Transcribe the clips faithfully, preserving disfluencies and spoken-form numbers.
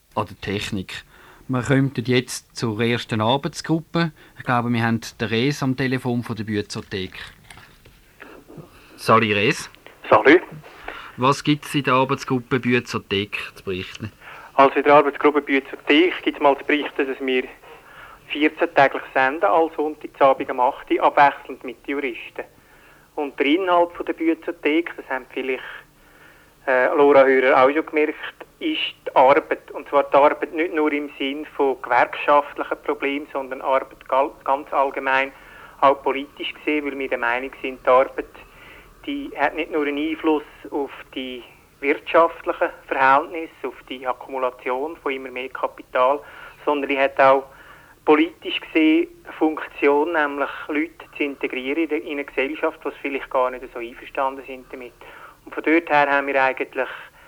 an der Technik. Wir kommen jetzt zur ersten Arbeitsgruppe. Ich glaube, wir haben den Res am Telefon von der Büetzothek. Salut Res. Salut. Was gibt es in der Arbeitsgruppe Büetzothek zu berichten? Also in der Arbeitsgruppe Büetzothek gibt es mal zu berichten, dass wir vierzehn täglich senden, also Sonntagsabend um acht Uhr, abwechselnd mit Juristen. Und der Inhalt von der Büetzothek, das haben vielleicht äh, Lora-Hörer auch schon gemerkt, ist die Arbeit. Und zwar die Arbeit nicht nur im Sinn von gewerkschaftlichen Problemen, sondern Arbeit ganz allgemein, auch politisch gesehen, weil wir der Meinung sind, die Arbeit die hat nicht nur einen Einfluss auf die wirtschaftlichen Verhältnisse, auf die Akkumulation von immer mehr Kapital, sondern die hat auch politisch gesehen eine Funktion, nämlich Leute zu integrieren in eine Gesellschaft, die vielleicht gar nicht so einverstanden sind damit. Und von dort her haben wir eigentlich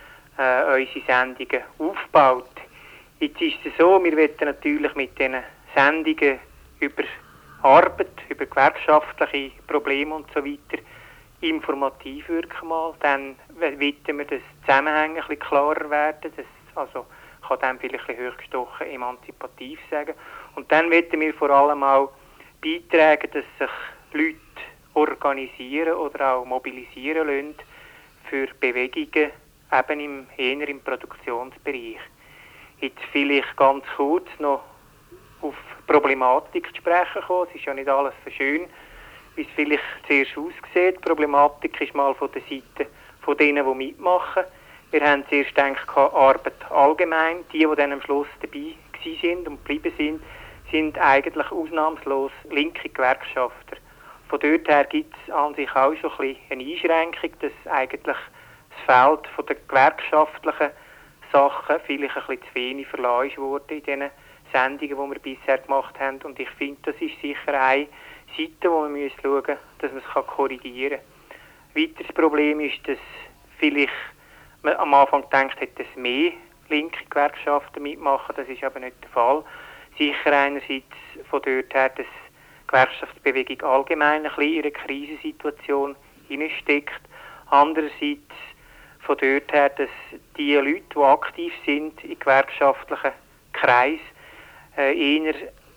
äh, unsere Sendungen aufgebaut. Jetzt ist es so, wir wollen natürlich mit diesen Sendungen über Arbeit, über gewerkschaftliche Probleme und so weiter informativ wirken mal. Dann wollen wir, dass Zusammenhänge ein bisschen klarer werden. Das also kann dann vielleicht ein bisschen hochgestochen emanzipativ sagen. Und dann wollen wir vor allem auch beitragen, dass sich Leute organisieren oder auch mobilisieren lassen für Bewegungen eben im, eher im Produktionsbereich. Jetzt vielleicht ganz kurz noch auf Problematik zu sprechen kommen. Es ist ja nicht alles so schön, wie es vielleicht zuerst aussieht. Die Problematik ist mal von der Seite von denen, die mitmachen. Wir haben zuerst gedacht, Arbeit allgemein. Die, die dann am Schluss dabei sind und geblieben sind, sind eigentlich ausnahmslos linke Gewerkschafter. Von dort her gibt es an sich auch schon ein bisschen eine Einschränkung, dass eigentlich das Feld von der gewerkschaftlichen Sachen vielleicht ein bisschen zu wenig verlassen wurde in diesen Sendungen, die wir bisher gemacht haben. Und ich finde, das ist sicher eine Seite, wo wir schauen müssen, dass man es korrigieren kann. Ein weiteres Problem ist, dass vielleicht man am Anfang gedacht hat, dass mehr linke Gewerkschaften mitmachen. Das ist aber nicht der Fall. Sicher einerseits von dort her, dass die Gewerkschaftsbewegung allgemein ein bisschen in einer Krisensituation hineinsteckt. Andererseits von dort her, dass die Leute, die aktiv sind im gewerkschaftlichen Kreis, äh, eher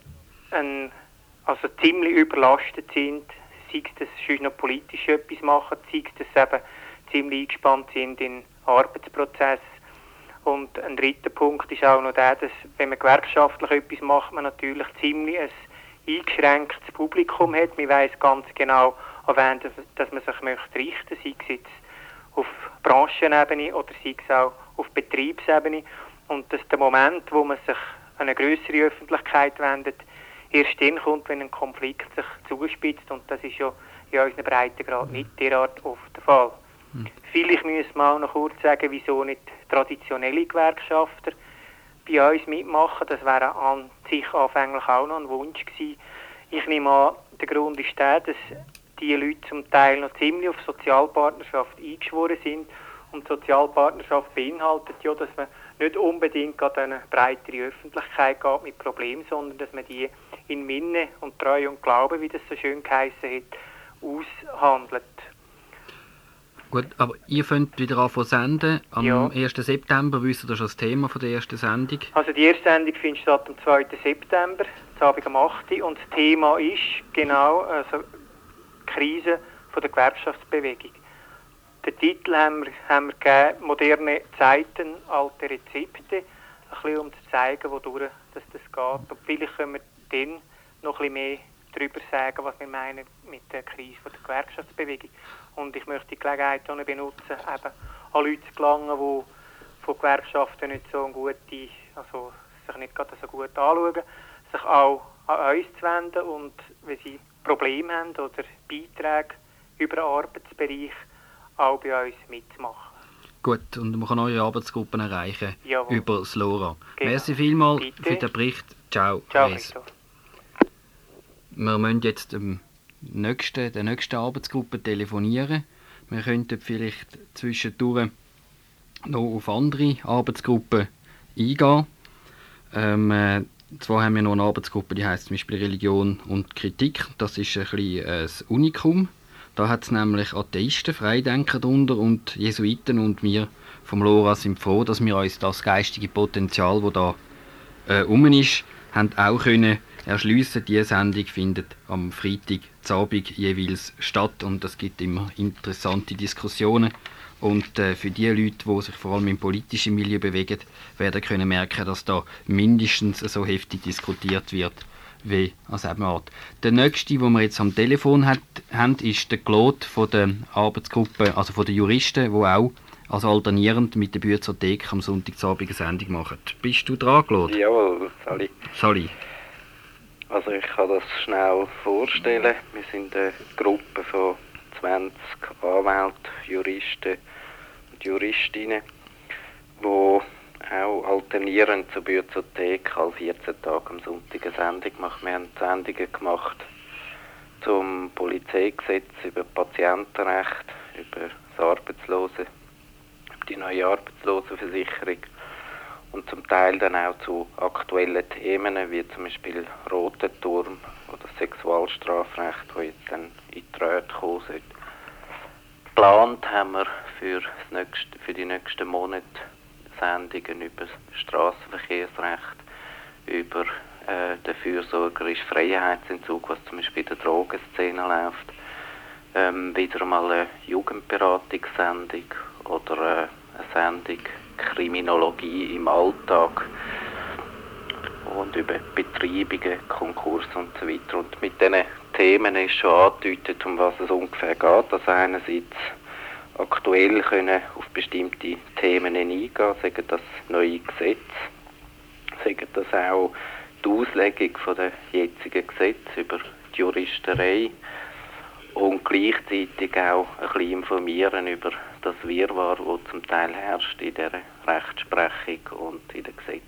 ein, also ziemlich überlastet sind, sei es, dass sie noch politisch etwas machen, sei es, dass sie eben ziemlich eingespannt sind in Arbeitsprozess. Und ein dritter Punkt ist auch noch der, dass wenn man gewerkschaftlich etwas macht, man natürlich ziemlich ein eingeschränktes Publikum hat. Man weiss ganz genau, an wen dass man sich möchte richten, sei es jetzt auf Branchenebene oder sei es auch auf Betriebsebene. Und dass der Moment, wo man sich an eine grössere Öffentlichkeit wendet, erst dann kommt, wenn ein Konflikt sich zuspitzt. Und das ist ja in unseren Breitengrad nicht derart oft der Fall. Hm. Vielleicht müssen wir auch noch kurz sagen, wieso nicht traditionelle Gewerkschafter bei uns mitmachen. Das wäre an sich anfänglich auch noch ein Wunsch gewesen. Ich nehme an, der Grund ist der, dass die Leute zum Teil noch ziemlich auf Sozialpartnerschaft eingeschworen sind. Und Sozialpartnerschaft beinhaltet ja, dass man nicht unbedingt an eine breitere Öffentlichkeit geht mit Problemen, sondern dass man die in Minne und Treue und Glaube, wie das so schön geheissen hat, aushandelt. Gut, aber ihr könnt wieder anfangen senden. Am ja. ersten September wisst ihr schon das Thema von der ersten Sendung. Also die erste Sendung findet statt am zweiten September, Abend um acht Uhr. Und das Thema ist genau also die Krise von der Gewerkschaftsbewegung. Den Titel haben wir, haben wir gegeben, «Moderne Zeiten, alte Rezepte», ein bisschen um zu zeigen, wodurch das, das geht. Und vielleicht können wir dann noch ein bisschen mehr darüber sagen, was wir meinen mit der Krise von der Gewerkschaftsbewegung. Und ich möchte die Gelegenheit auch benutzen, eben an Leute zu gelangen, die von Gewerkschaften nicht so gute, also sich nicht gerade so gut anschauen, sich auch an uns zu wenden und wenn sie Probleme haben oder Beiträge über den Arbeitsbereich, auch bei uns mitzumachen. Gut, und man kann eure Arbeitsgruppen erreichen Jawohl. Über das LoRa. Genau. Merci vielmals Bitte. für den Bericht. Ciao. Ciao, Christoph. Wir müssen jetzt dem nächsten, der nächsten Arbeitsgruppe telefonieren. Wir könnten vielleicht zwischendurch noch auf andere Arbeitsgruppen eingehen. Ähm, äh, zwar haben wir noch eine Arbeitsgruppe, die heisst zum Beispiel Religion und Kritik. Das ist ein bisschen äh, das Unikum. Da hat es nämlich Atheisten, Freidenker drunter und Jesuiten, und wir vom LoRa sind froh, dass wir uns das geistige Potenzial, das da äh, rum ist, haben auch können erschliessen. Diese Sendung findet am Freitag Abend jeweils statt und es gibt immer interessante Diskussionen. Und äh, für die Leute, die sich vor allem im politischen Milieu bewegen, werden können merken, dass da mindestens so heftig diskutiert wird wie an diesem Ort. Der nächste, den wir jetzt am Telefon hat, haben, ist der Claude von der Arbeitsgruppe, also von den Juristen, die auch also alternierend mit der Büezothek am Sonntagabend eine Sendung machen. Bist du dran, Claude? Jawohl, Sali. Sali. Also ich kann das schnell vorstellen. Wir sind eine Gruppe von zwanzig Anwälten, Juristen und Juristinnen, die auch alternierend zur Büezothek alle vierzehn Tage am Sonntag eine Sendung machen. Wir haben Sendungen gemacht zum Polizeigesetz, über Patientenrecht, über das Arbeitslose, über die neue Arbeitslosenversicherung und zum Teil dann auch zu aktuellen Themen, wie zum Beispiel Roter Turm oder Sexualstrafrecht, wo jetzt dann in die Räte kommen sollte. Geplant haben wir für, das nächste, für die nächsten Monate Sendungen über das Strassenverkehrsrecht, über äh, den fürsorgerischen Freiheitsentzug, was zum Beispiel in der Drogenszene läuft, ähm, wieder mal eine Jugendberatungssendung oder äh, eine Sendung Kriminologie im Alltag und über Betreibungen, Konkurse und so weiter. Und mit diesen Themen ist schon angedeutet, um was es ungefähr geht. Also einerseits aktuell können auf bestimmte Themen eingehen, sagen das neue Gesetze, sagen das auch die Auslegung von der jetzigen Gesetze über die Juristerei und gleichzeitig auch ein bisschen informieren über das Wirrwarr, das zum Teil herrscht in der Rechtsprechung und in den Gesetzen.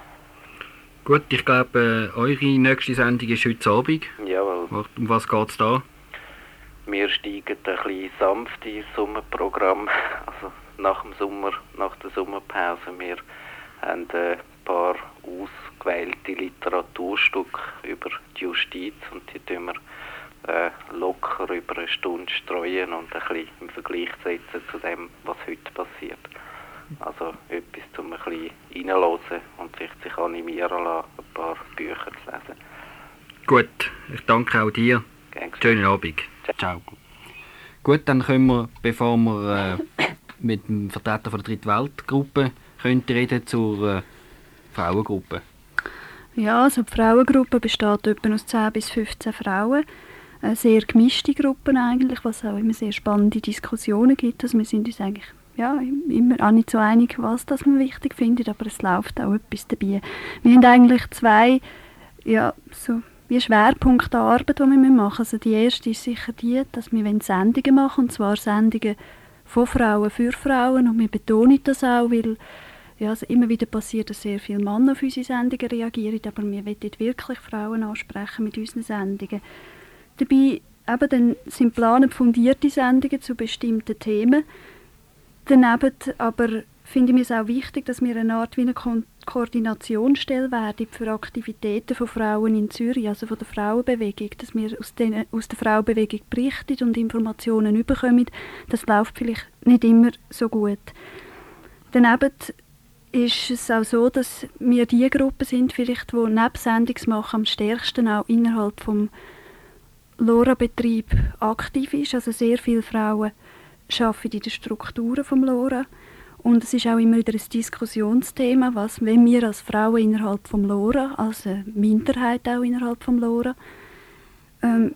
Gut, ich glaube, äh, eure nächste Sendung ist heute Abend. Jawohl. Um was geht es da? Wir steigen ein bisschen sanft ins Sommerprogramm, also nach dem Sommer, nach der Sommerpause. Wir haben ein paar ausgewählte Literaturstücke über die Justiz und die tun wir äh, locker über eine Stunde streuen und ein bisschen im Vergleich setzen zu dem, was heute passiert. Also etwas, um ein bisschen reinzuhören und sich, sich animieren lassen, ein paar Bücher zu lesen. Gut, ich danke auch dir. Gern. Schönen Abend. Ciao. Gut, dann können wir, bevor wir äh, mit dem Vertreter von der Drittweltgruppe könnte reden, zur äh, Frauengruppe. Ja, also die Frauengruppe besteht etwa aus zehn bis fünfzehn Frauen. Eine sehr gemischte Gruppen eigentlich, was auch immer sehr spannende Diskussionen gibt. Also wir sind uns eigentlich ja, immer auch nicht so einig, was das man wichtig findet, aber es läuft auch etwas dabei. Wir haben eigentlich zwei ja, so wie Schwerpunkte der Arbeit, die wir machen müssen. Also die erste ist sicher die, dass wir Sendungen machen, und zwar Sendungen von Frauen für Frauen, und wir betonen das auch, weil ja, also immer wieder passiert, dass sehr viele Männer auf unsere Sendungen reagieren, aber wir wollen wirklich Frauen ansprechen mit unseren Sendungen. Dabei eben, dann sind geplant fundierte Sendungen zu bestimmten Themen. Daneben aber finde ich es auch wichtig, dass wir eine Art wie eine Ko- Koordinationsstelle werden für Aktivitäten von Frauen in Zürich, also von der Frauenbewegung, dass wir aus, den, aus der Frauenbewegung berichten und Informationen bekommen. Das läuft vielleicht nicht immer so gut. Daneben ist es auch so, dass wir die Gruppe sind, vielleicht, die neben Sendungsmachen am stärksten auch innerhalb des LoRa-Betrieb aktiv ist. Also sehr viele Frauen arbeiten in den Strukturen des LoRa. Und es ist auch immer wieder ein Diskussionsthema, was, wenn wir als Frauen innerhalb des LoRa, als eine Minderheit auch innerhalb des LoRa, ähm,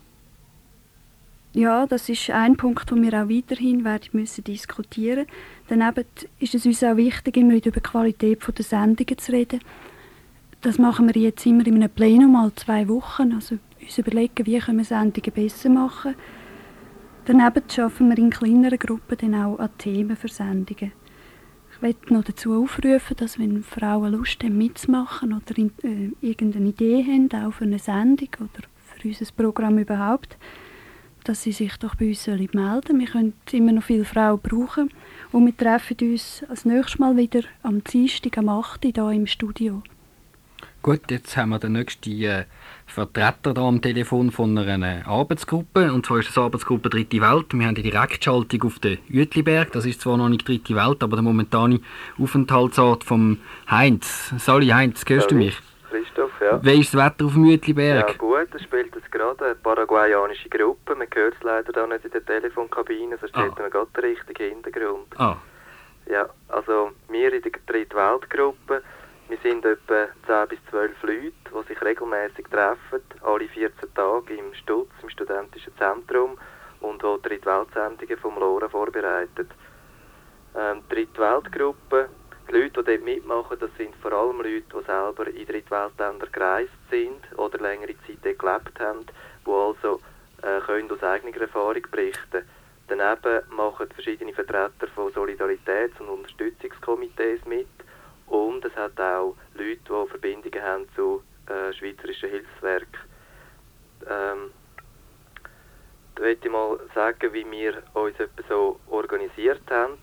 ja, das ist ein Punkt, den wir auch weiterhin werden müssen diskutieren. Daneben ist es uns auch wichtig, immer wieder über die Qualität der Sendungen zu reden. Das machen wir jetzt immer in einem Plenum, alle zwei Wochen. Also uns überlegen, wie können wir Sendungen besser machen. Daneben arbeiten wir in kleineren Gruppen dann auch an Themen für Sendungen. Ich möchte noch dazu aufrufen, dass wenn Frauen Lust haben mitzumachen oder in, äh, irgendeine Idee haben, auch für eine Sendung oder für unser Programm überhaupt, dass sie sich doch bei uns melden sollen. Wir können immer noch viele Frauen brauchen. Und wir treffen uns als nächstes Mal wieder am Dienstag am acht Uhr hier im Studio. Gut, jetzt haben wir den nächsten äh, Vertreter da am Telefon von einer Arbeitsgruppe. Und zwar ist das Arbeitsgruppe Dritte Welt. Wir haben die Direktschaltung auf den Uetliberg. Das ist zwar noch nicht Dritte Welt, aber der momentane Aufenthaltsort vom Heinz. Sali Heinz, hörst du mich? Christoph, ja. Wie ist das Wetter auf dem Uetliberg? Ja gut, es spielt jetzt gerade eine paraguayanische Gruppe. Man hört es leider da nicht in der Telefonkabine, sonst hätten wir gerade den richtigen Hintergrund. Ah. Ja, also wir in der Dritte Welt-Gruppe, wir sind etwa zehn bis zwölf Leute, die sich regelmäßig treffen, alle vierzehn Tage im Stutz, im studentischen Zentrum, und die Dritte Welt-Sendungen vom LoRa vorbereitet. Ähm, die Dritte Welt-Gruppe, die Leute, die dort mitmachen, das sind vor allem Leute, die selber in Drittweltländer gereist sind oder längere Zeit dort gelebt haben, die also äh, können aus eigener Erfahrung berichten. Daneben machen verschiedene Vertreter von Solidaritäts- und Unterstützungskomitees mit, und es hat auch Leute, die Verbindungen haben zu äh, schweizerischen Hilfswerken. Ähm, da möchte ich mal sagen, wie wir uns etwa so organisiert haben.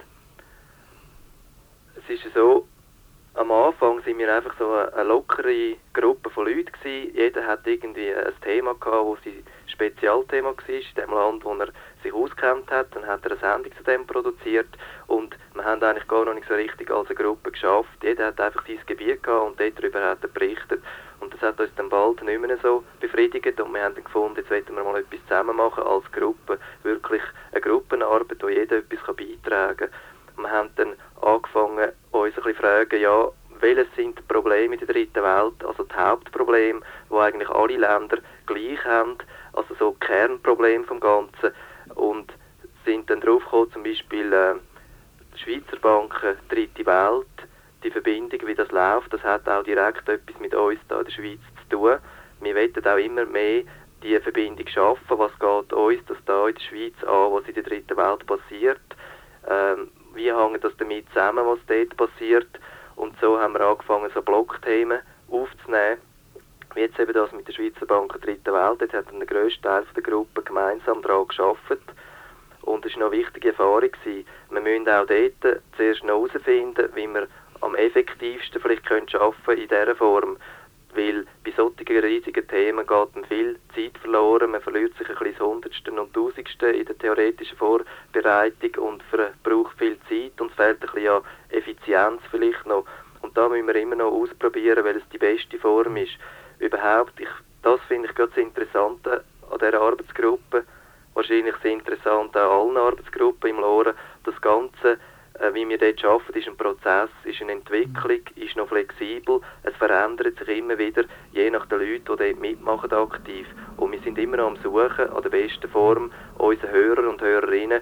Es ist so, am Anfang sind wir einfach so eine, eine lockere Gruppe von Leuten gewesen. Jeder hat irgendwie ein Thema gehabt, das sein Spezialthema war, in dem Land, wo er sich ausgekannt hat. Dann hat er eine Sendung zu dem produziert, und wir haben eigentlich gar noch nicht so richtig als eine Gruppe geschafft. Jeder hat einfach sein Gebiet gehabt und darüber hat er berichtet. Und das hat uns dann bald nicht mehr so befriedigt, und wir haben dann gefunden, jetzt wollen wir mal etwas zusammen machen als Gruppe. Wirklich eine Gruppenarbeit, wo jeder etwas beitragen kann. Wir haben dann angefangen, uns ein bisschen zu fragen, ja, welches sind die Probleme in der dritten Welt, also die Hauptprobleme, die eigentlich alle Länder gleich haben, also so Kernprobleme vom Ganzen, und sind dann drauf gekommen, zum Beispiel äh, die Schweizer Banken, dritte Welt, die Verbindung, wie das läuft, das hat auch direkt etwas mit uns da in der Schweiz zu tun. Wir wollen auch immer mehr die Verbindung schaffen, was geht uns das da in der Schweiz an, was in der dritten Welt passiert. Ähm, wie hängt das damit zusammen, was dort passiert? Und so haben wir angefangen, so Blockthemen aufzunehmen, wie jetzt eben das mit der Schweizer Bank Dritte Welt. Dort hat der grösste Teil der Gruppe gemeinsam daran gearbeitet. Und es war noch eine wichtige Erfahrung. Wir müssen auch dort zuerst noch herausfinden, wie wir am effektivsten vielleicht arbeiten können in dieser Form. Weil bei solchen riesigen Themen geht dann viel Zeit verloren, man verliert sich ein bisschen das Hundertste und Tausendste in der theoretischen Vorbereitung und verbraucht viel Zeit, und es fehlt ein bisschen an Effizienz vielleicht noch. Und da müssen wir immer noch ausprobieren, weil es die beste Form ist. Überhaupt, ich, das finde ich gerade das Interessante an dieser Arbeitsgruppe, wahrscheinlich sehr interessant an allen Arbeitsgruppen im LoRa, das Ganze, wie wir dort arbeiten, ist ein Prozess, ist eine Entwicklung, ist noch flexibel, es verändert sich immer wieder, je nach den Leuten, die dort mitmachen aktiv. Und wir sind immer noch am Suchen, an der besten Form, unseren Hörer und Hörerinnen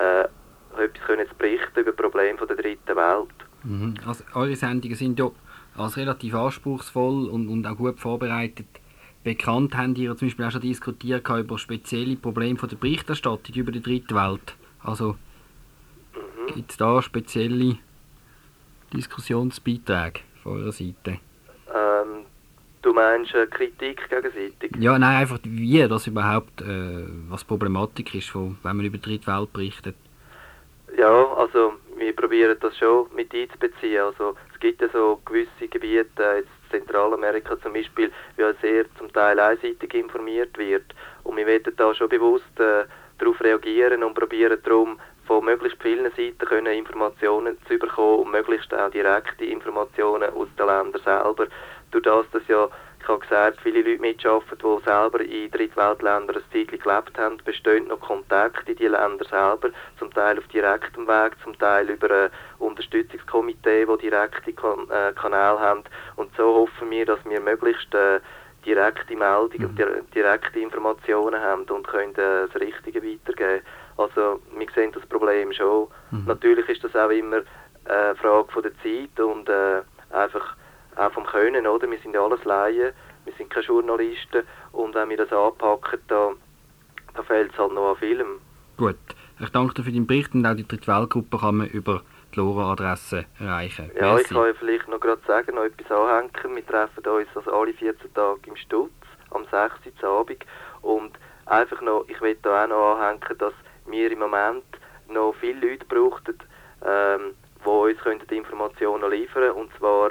äh, etwas können zu berichten über Probleme von der dritten Welt. Mhm. Also, eure Sendungen sind ja als relativ anspruchsvoll und, und auch gut vorbereitet bekannt. Habt ihr zum Beispiel auch schon diskutiert über spezielle Probleme von der Berichterstattung über die dritte Welt? Also, gibt es da spezielle Diskussionsbeiträge von eurer Seite? Ähm, du meinst äh, Kritik gegenseitig? Ja, nein, einfach wie das überhaupt, äh, was Problematik ist, von, wenn man über die dritte Welt berichtet. Ja, also wir probieren das schon mit einzubeziehen. Also es gibt ja so gewisse Gebiete, äh, in Zentralamerika zum Beispiel, wie ja sehr zum Teil einseitig informiert wird. Und wir werden da schon bewusst äh, darauf reagieren und probieren darum, von möglichst vielen Seiten können Informationen zu bekommen und möglichst auch direkte Informationen aus den Ländern selber. Durch das, dass ja, ich habe gesagt, viele Leute mitarbeiten, die selber in Drittweltländern ein Zeitchen gelebt haben, bestehen noch Kontakte in die Länder selber, zum Teil auf direktem Weg, zum Teil über ein Unterstützungskomitee, die direkte kan äh, Kanäle haben. Und so hoffen wir, dass wir möglichst äh, direkte Meldungen und mhm. direkte Informationen haben und können äh, das Richtige weitergeben. Also wir sehen das Problem schon. Mhm. Natürlich ist das auch immer eine äh, Frage von der Zeit und äh, einfach auch vom Können, oder? Wir sind ja alles Laien, wir sind keine Journalisten, und wenn wir das anpacken, da, da fehlt es halt noch an vielem. Gut, ich danke dir für deinen Bericht, und auch die Drittweltgruppe kann man über die LoRa-Adresse erreichen. Ja, Merci. Ich kann ja vielleicht noch gerade sagen, noch etwas anhängen. Wir treffen uns also alle vierzehn Tage im Stutz, am sechsten Uhr Abend, und einfach noch, ich will da auch noch anhängen, dass wir im Moment noch viele Leute brauchen, ähm, die uns die Informationen liefern können. Und zwar, wir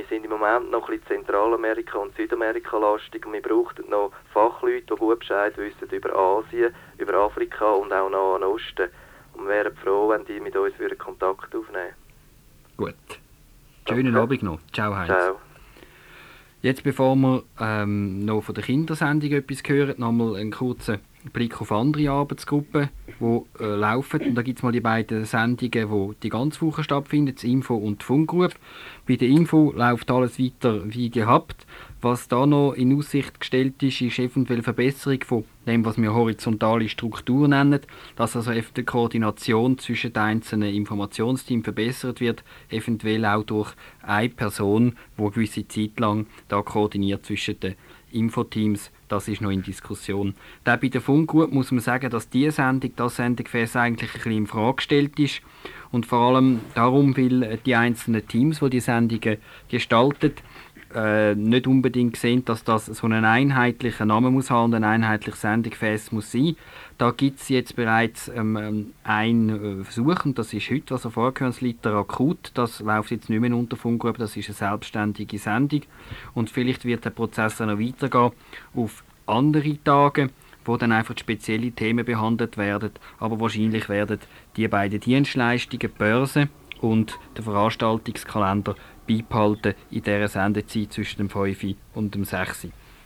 sind im Moment noch ein bisschen Zentralamerika und Südamerika lastig und wir brauchen noch Fachleute, die gut Bescheid wissen über Asien, über Afrika und auch Nahen Osten. Und wir wären froh, wenn die mit uns wieder Kontakt aufnehmen. Gut. Schönen Danke. Abend noch. Ciao, Heinz. Ciao. Jetzt, bevor wir ähm, noch von der Kindersendung etwas hören, nochmal einen kurzen Blick auf andere Arbeitsgruppen, die äh, laufen. Und da gibt es mal die beiden Sendungen, die die ganze Woche stattfinden, das Info und die Funkgruppe. Bei der Info läuft alles weiter wie gehabt. Was da noch in Aussicht gestellt ist, ist eventuell Verbesserung von dem, was wir horizontale Struktur nennen, dass also die Koordination zwischen den einzelnen Informationsteams verbessert wird, eventuell auch durch eine Person, die eine gewisse Zeit lang da koordiniert zwischen den Infoteams. Das ist noch in Diskussion. Da bei der Funkgruppe muss man sagen, dass diese Sendung, das Sendegefäß eigentlich ein bisschen in Frage gestellt ist. Und vor allem darum, weil die einzelnen Teams, die die Sendungen gestalten, äh, nicht unbedingt sehen, dass das so einen einheitlichen Namen muss haben und ein einheitliches Sendegefäß muss sein. Da gibt es jetzt bereits ähm, einen Versuch, und das ist heute, was ihr vorher gehört, das Liter Akut. Das läuft jetzt nicht mehr unter Funkgruppe, das ist eine selbstständige Sendung. Und vielleicht wird der Prozess auch noch weitergehen auf andere Tage, wo dann einfach spezielle Themen behandelt werden. Aber wahrscheinlich werden die beiden Dienstleistungen, die Börse und der Veranstaltungskalender, beibehalten in dieser Sendezeit zwischen dem fünf und dem sechs.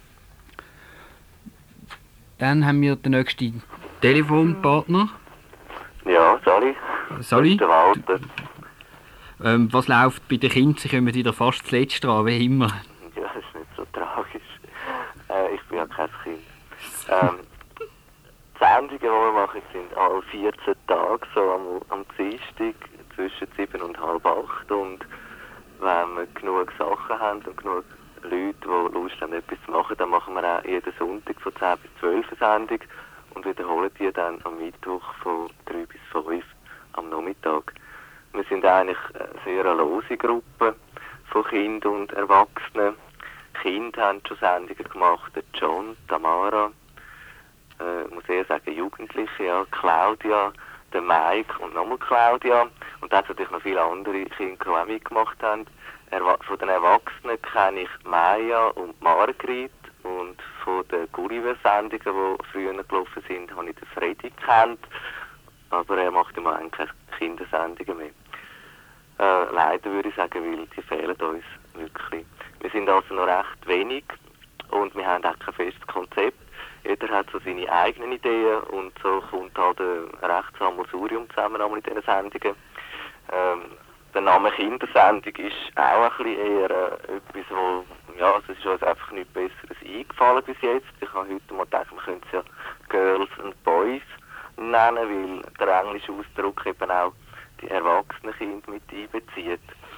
Dann haben wir den nächsten Telefonpartner. Ja, Sali. Sali, Der Walter. ähm, was läuft bei den Kindern? Sie kommen wieder fast zuletzt dran, wie immer. Ja, das ist nicht so tragisch. Äh, ich bin ja kein Kind. Ähm, die Sendungen, die wir machen, sind alle vierzehn Tage, so am, am Dienstag zwischen sieben und halb acht. Und wenn wir genug Sachen haben und genug Leute, die Lust haben, etwas zu machen, dann machen wir auch jeden Sonntag von zehn bis zwölf eine Sendung und wiederholen die dann am Mittwoch von drei bis fünf am Nachmittag. Wir sind eigentlich eine sehr lose Gruppe von Kindern und Erwachsenen. Kinder haben schon Sendungen gemacht, der John, Tamara, äh, ich muss eher sagen Jugendliche, ja, Claudia, der Mike und nochmal Claudia. Und da hat es natürlich noch viele andere Kinder, die auch mitgemacht haben. Erwa- von den Erwachsenen kenne ich Maya und Margrit. Und von den Gulliver-Sendungen, die früher gelaufen sind, habe ich den Freddy gekannt. Aber er macht im Moment keine Kindersendungen mehr. Äh, leider würde ich sagen, weil die fehlen uns wirklich. Wir sind also noch recht wenig und wir haben auch kein festes Konzept. Jeder hat so seine eigenen Ideen und so kommt halt ein rechtes Sammelsurium zusammen in diesen Sendungen. Ähm, der Name Kindersendung ist auch ein bisschen eher äh, etwas, wo, ja, es ist uns einfach nichts Besseres eingefallen bis jetzt. Ich habe heute mal gedacht, man könnte es ja Girls and Boys nennen, weil der englische Ausdruck eben auch die erwachsenen Kinder mit einbezieht.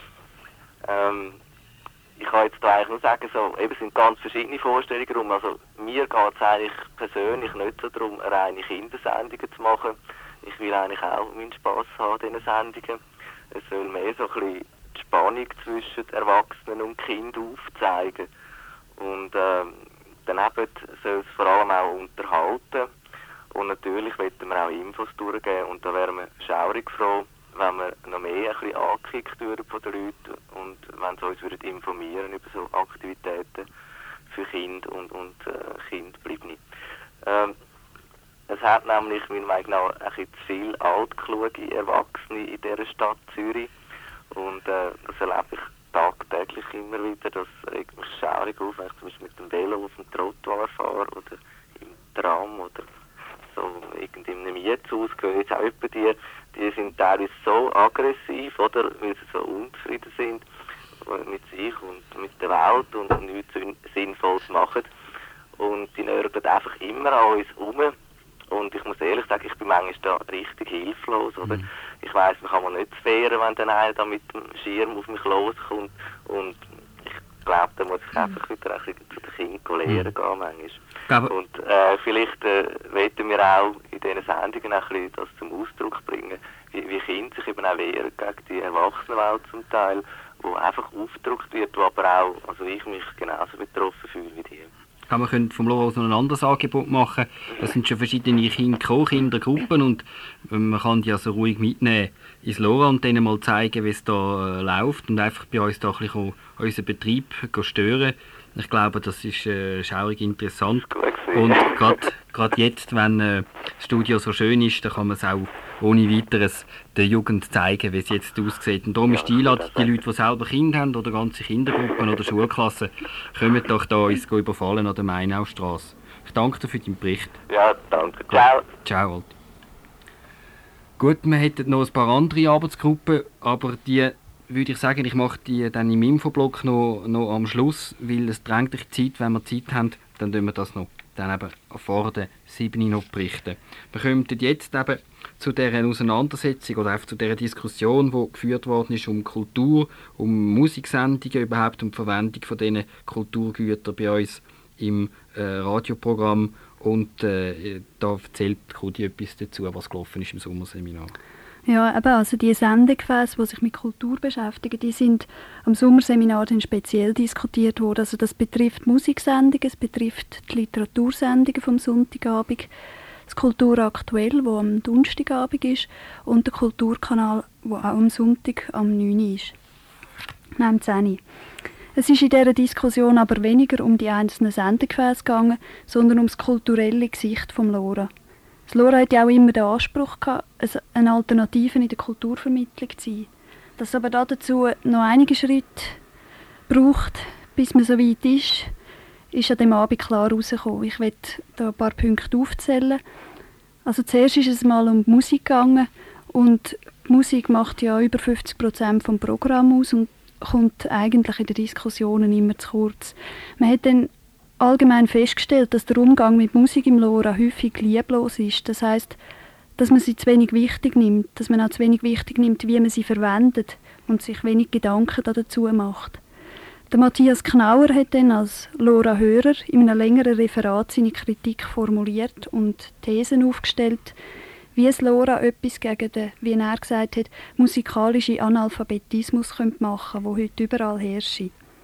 Ähm, ich kann jetzt da eigentlich nur sagen, so, eben es sind ganz verschiedene Vorstellungen rum. Also mir geht es eigentlich persönlich nicht so darum, reine Kindersendungen zu machen. Ich will eigentlich auch meinen Spass haben an diesen Sendungen. Es soll mehr so ein bisschen die Spannung zwischen Erwachsenen und Kindern aufzeigen. Und ähm, daneben soll es vor allem auch unterhalten. Und natürlich wollen wir auch Infos durchgeben. Und da wären wir schaurig froh, wenn wir noch mehr ein bisschen angekickt würden von den Leuten und wenn sie uns würden informieren über so Aktivitäten für Kinder und, und äh, Kindbleibende. Ähm, es hat nämlich meiner Meinung nach ein bisschen zu viele altkluge Erwachsene in dieser Stadt Zürich und äh, das erlebe ich tagtäglich immer wieder. Das regt mich schaurig auf, wenn ich zum Beispiel mit dem Velo auf dem Trottoir fahre oder im Tram oder so irgendwie in einem Mietshaus gehören jetzt auch etwa die, die sind teilweise so aggressiv, oder, weil sie so unzufrieden sind mit sich und mit der Welt und nichts Sinnvolles machen. Und die nörgeln einfach immer an uns rum. Und ich muss ehrlich sagen, ich bin manchmal da richtig hilflos, oder? Mhm. Ich weiss, man kann mir nicht wehren, wenn dann einer da mit dem Schirm auf mich loskommt. Und ich glaube, da muss ich einfach wieder ein bisschen zu den Kindern lernen gehen, manchmal. Aber und äh, vielleicht äh, wollen wir auch in diesen Sendungen ein bisschen das zum Ausdruck bringen, wie, wie Kinder sich eben auch wehren gegen die Erwachsenenwelt zum Teil, wo einfach aufgedrückt wird, wo aber auch, also ich mich genauso betroffen fühle wie die. Aber man könnte vom LoRa aus noch ein anderes Angebot machen. Das sind schon verschiedene kind- Co-Kindergruppen und man kann die also ruhig mitnehmen ins LoRa und denen mal zeigen, wie es da äh, läuft und einfach bei uns da ein bisschen unseren Betrieb stören. Ich glaube, das ist äh, schaurig interessant. Und gerade jetzt, wenn äh, das Studio so schön ist, dann kann man es auch ohne weiteres der Jugend zeigen, wie es jetzt aussieht. Und darum ist die Einladung, die Leute, die selber Kinder haben oder ganze Kindergruppen oder Schulklassen, kommen doch da uns überfallen an der Mainaustrasse. Ich danke dir für deinen Bericht. Ja, danke. Ciao. Ciao, Alti. Gut, wir hätten noch ein paar andere Arbeitsgruppen, aber die würde ich sagen, ich mache die dann im Infoblog noch, noch am Schluss, weil es drängt sich Zeit, wenn wir Zeit haben, dann tun wir das noch dann eben vor der sieben noch berichten. Wir kommen jetzt eben zu dieser Auseinandersetzung oder einfach zu dieser Diskussion, die geführt worden ist um Kultur, um Musiksendungen überhaupt, um die Verwendung von diesen Kulturgütern bei uns im äh, Radioprogramm. Und äh, da erzählt Rudi etwas dazu, was gelaufen ist im Sommerseminar. Ja, eben, also die Sendegefäße, die sich mit Kultur beschäftigen, die sind am Sommerseminar dann speziell diskutiert worden. Also das betrifft Musiksendungen, es betrifft die Literatursendungen vom Sonntagabend, das Kultur aktuell, wo am Donnerstagabend ist, und der Kulturkanal, wo auch am Sonntag am neun Uhr ist. Nein, zehn Uhr. Es ist in dieser Diskussion aber weniger um die einzelnen Sendegefäße gegangen, sondern um das kulturelle Gesicht vom LoRa. Das LoRa hat ja auch immer den Anspruch gehabt, eine Alternative in der Kulturvermittlung zu sein. Dass es aber dazu noch einige Schritte braucht, bis man so weit ist, ist an dem Abend klar herausgekommen. Ich werde da ein paar Punkte aufzählen. Also zuerst ist es mal um die Musik gegangen und die Musik macht ja über fünfzig Prozent vom Programm aus und kommt eigentlich in den Diskussionen immer zu kurz. Man hat dann allgemein festgestellt, dass der Umgang mit Musik im LoRa häufig lieblos ist. Das heisst, dass man sie zu wenig wichtig nimmt, dass man auch zu wenig wichtig nimmt, wie man sie verwendet und sich wenig Gedanken dazu macht. Der Matthias Knauer hat dann als LoRa-Hörer in einem längeren Referat seine Kritik formuliert und Thesen aufgestellt, wie es LoRa etwas gegen den, wie er gesagt hat, musikalischen Analphabetismus machen könnte, der heute überall herrscht.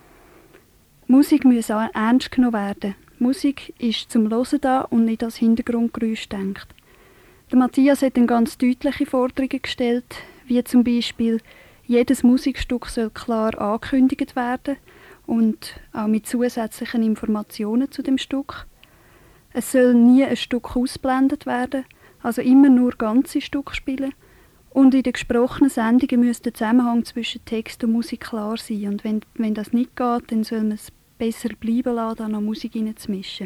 Musik muss auch ernst genommen werden. Musik ist zum Hören da und nicht als Hintergrundgeräusch gedacht. Der Matthias hat dann ganz deutliche Forderungen gestellt, wie zum Beispiel, jedes Musikstück soll klar angekündigt werden und auch mit zusätzlichen Informationen zu dem Stück. Es soll nie ein Stück ausgeblendet werden, also immer nur ganze Stücke spielen. Und in den gesprochenen Sendungen müsste der Zusammenhang zwischen Text und Musik klar sein. Und wenn, wenn das nicht geht, dann soll man es besser bleiben lassen, da noch Musik reinzumischen.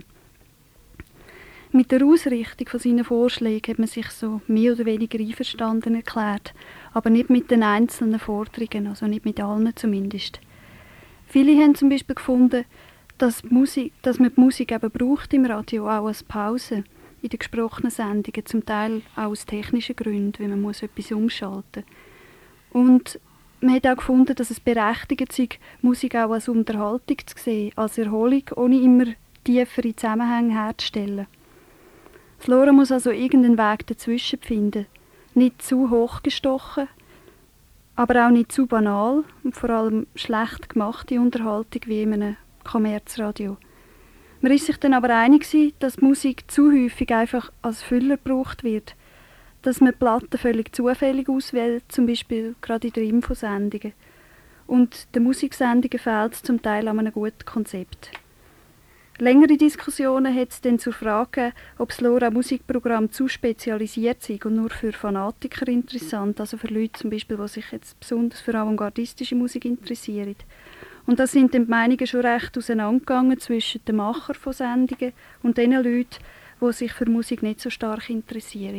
Mit der Ausrichtung von seinen Vorschlägen hat man sich so mehr oder weniger einverstanden erklärt, aber nicht mit den einzelnen Forderungen, also nicht mit allen zumindest. Viele haben zum Beispiel gefunden, dass, Musik, dass man die Musik eben braucht im Radio, auch als Pause in den gesprochenen Sendungen, zum Teil auch aus technischen Gründen, weil man muss etwas umschalten muss. Und man hat auch gefunden, dass es berechtigt ist, Musik auch als Unterhaltung zu sehen, als Erholung, ohne immer tiefere Zusammenhänge herzustellen. Das LoRa muss also irgendeinen Weg dazwischen finden. Nicht zu hochgestochen, aber auch nicht zu banal und vor allem schlecht gemachte Unterhaltung wie in einem Kommerzradio. Man ist sich dann aber einig, dass die Musik zu häufig einfach als Füller gebraucht wird. Dass man Platten völlig zufällig auswählt, zum Beispiel gerade in den Infosendungen. Und den Musiksendungen fehlt es zum Teil an einem guten Konzept. Längere Diskussionen hat es dann zur Frage gegeben, ob das LoRa-Musikprogramm zu spezialisiert ist und nur für Fanatiker interessant, also für Leute zum Beispiel, die sich jetzt besonders für avantgardistische Musik interessieren. Und da sind dann die Meinungen schon recht auseinandergegangen zwischen den Machern von Sendungen und den Leuten, die sich für Musik nicht so stark interessieren.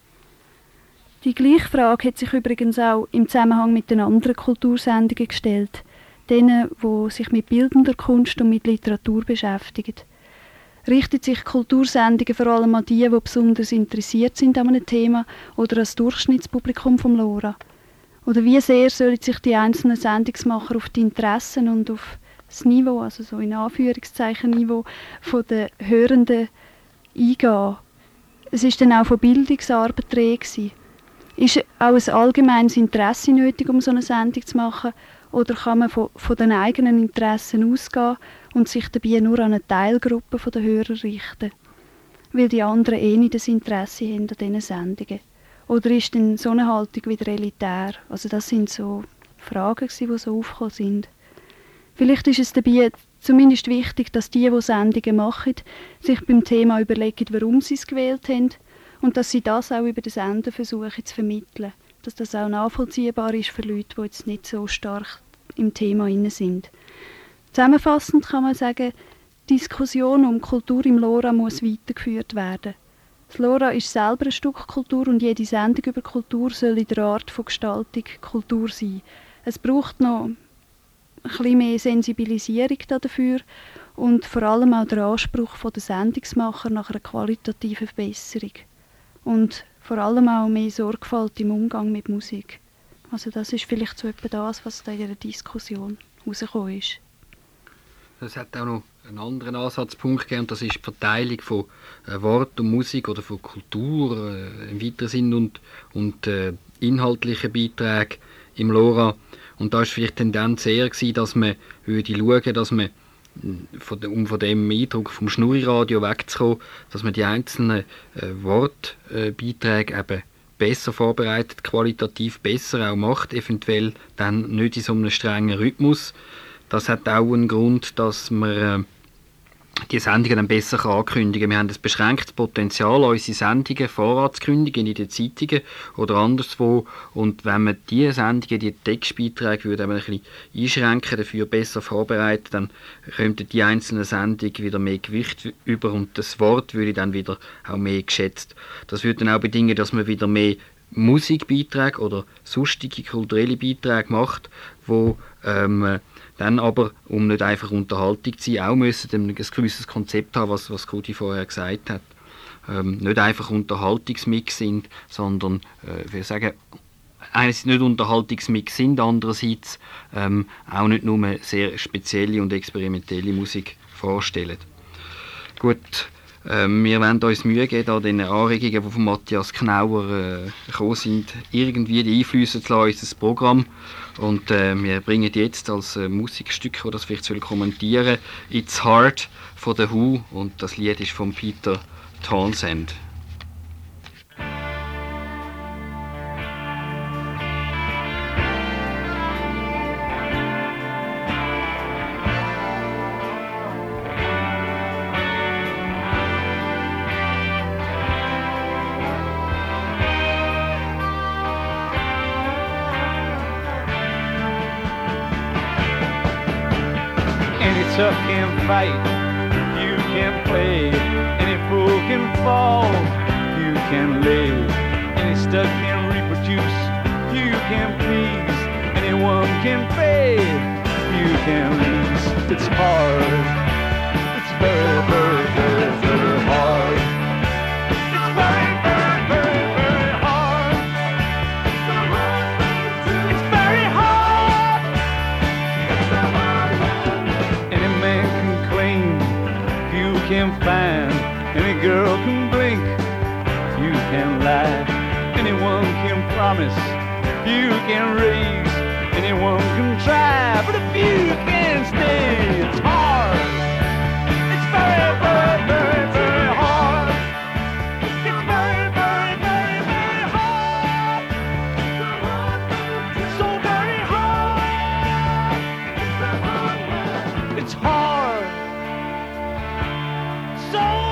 Die gleiche Frage hat sich übrigens auch im Zusammenhang mit den anderen Kultursendungen gestellt, denen, die sich mit bildender Kunst und mit Literatur beschäftigen. Richtet sich Kultursendungen vor allem an die, die besonders interessiert sind an einem Thema oder an das Durchschnittspublikum vom LoRa? Oder wie sehr sollen sich die einzelnen Sendungsmacher auf die Interessen und auf das Niveau, also so in Anführungszeichen Niveau, von den Hörenden eingehen? Es war dann auch von Bildungsarbeit die Rede. Ist auch ein allgemeines Interesse nötig, um so eine Sendung zu machen? Oder kann man von, von den eigenen Interessen ausgehen und sich dabei nur an eine Teilgruppe der Hörer richten? Weil die anderen eh nicht das Interesse haben an diesen Sendungen. Oder ist denn so eine Haltung wieder elitär? Also das sind so Fragen, die so aufgekommen sind. Vielleicht ist es dabei zumindest wichtig, dass die, die Sendungen machen, sich beim Thema überlegen, warum sie es gewählt haben und dass sie das auch über den Sender versuchen zu vermitteln. Dass das auch nachvollziehbar ist für Leute, die jetzt nicht so stark im Thema inne sind. Zusammenfassend kann man sagen, die Diskussion um Kultur im LoRa muss weitergeführt werden. Das LoRa ist selber ein Stück Kultur und jede Sendung über Kultur soll in der Art von Gestaltung Kultur sein. Es braucht noch ein bisschen mehr Sensibilisierung dafür und vor allem auch der Anspruch der Sendungsmacher nach einer qualitativen Verbesserung. Und vor allem auch mehr Sorgfalt im Umgang mit Musik. Also das ist vielleicht so etwa das, was da in der Diskussion herausgekommen ist. Es hat auch noch einen anderen Ansatzpunkt gegeben, und das ist die Verteilung von äh, Wort und Musik oder von Kultur äh, im weiteren Sinn und, und äh, inhaltlichen Beiträgen im LoRa. Und da war vielleicht die Tendenz eher gewesen, dass man würde schauen, dass man, von, um von dem Eindruck vom Schnurriradio wegzukommen, dass man die einzelnen äh, Wortbeiträge äh, eben besser vorbereitet, qualitativ besser auch macht, eventuell dann nicht in so einem strengen Rhythmus. Das hat auch einen Grund, dass man äh, die Sendungen dann besser ankündigen kann. Wir haben ein beschränktes Potenzial, unsere Sendungen voranzukündigen in den Zeitungen oder anderswo. Und wenn man diese Sendungen, die Textbeiträge würde ein bisschen einschränken, dafür besser vorbereiten, dann könnten die einzelnen Sendungen wieder mehr Gewicht über und das Wort würde dann wieder auch mehr geschätzt. Das würde dann auch bedingen, dass man wieder mehr Musikbeiträge oder sonstige kulturelle Beiträge macht, wo ähm, dann aber, um nicht einfach Unterhaltung zu sein, auch müssen ein gewisses Konzept haben, was, was Cody vorher gesagt hat. Ähm, nicht einfach Unterhaltungsmix sind, sondern, äh, wir sagen, einerseits nicht Unterhaltungsmix sind, andererseits ähm, auch nicht nur sehr spezielle und experimentelle Musik vorstellen. Gut, ähm, wir wollen uns Mühe geben, an den Anregungen, die von Matthias Knauer äh, gekommen sind, irgendwie die einfließen zu lassen in unser Programm. Und äh, wir bringen jetzt als äh, Musikstück, das das vielleicht soll kommentieren, «It's Hard» von The Who und das Lied ist von Peter Townsend. Tough can fight, you can play. Any fool can fall, you can live. Any stud can reproduce, you can please. Anyone can fade, you can lease. It's hard, it's very, very, very, very hard. It's very, very, very, very hard. It's very hard. Any man can claim, you can find. Any girl can blink, you can lie. Anyone can promise, you can raise. Anyone can try, but if you can stay, it's hard. It's very, very, very, very hard. It's very, very, very, very hard. So very hard. It's hard. So hard.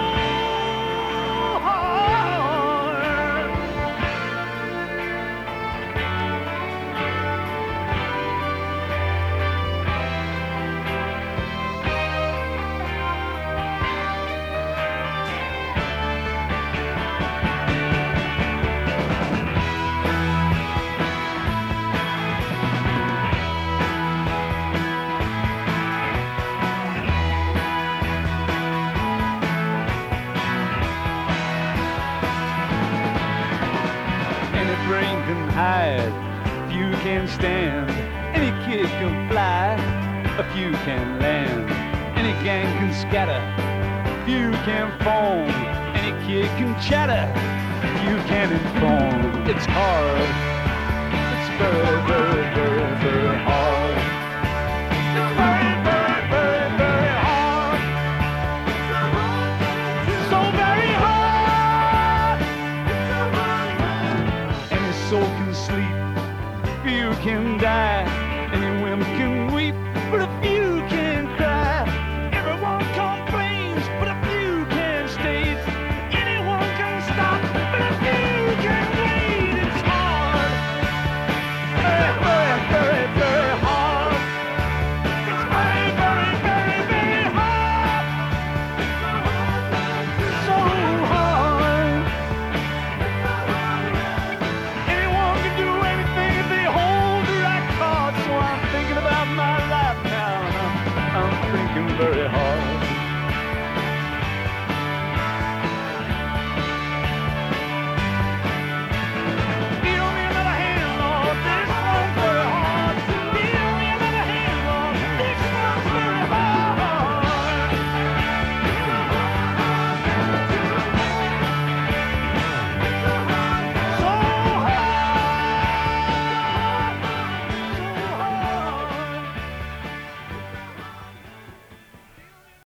Brain can hide, few can stand. Any kid can fly, a few can land. Any gang can scatter, few can form. Any kid can chatter, few can inform. It's hard, it's very, very